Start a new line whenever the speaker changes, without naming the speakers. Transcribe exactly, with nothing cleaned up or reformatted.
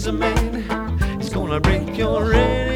is a man. He's gonna break your ready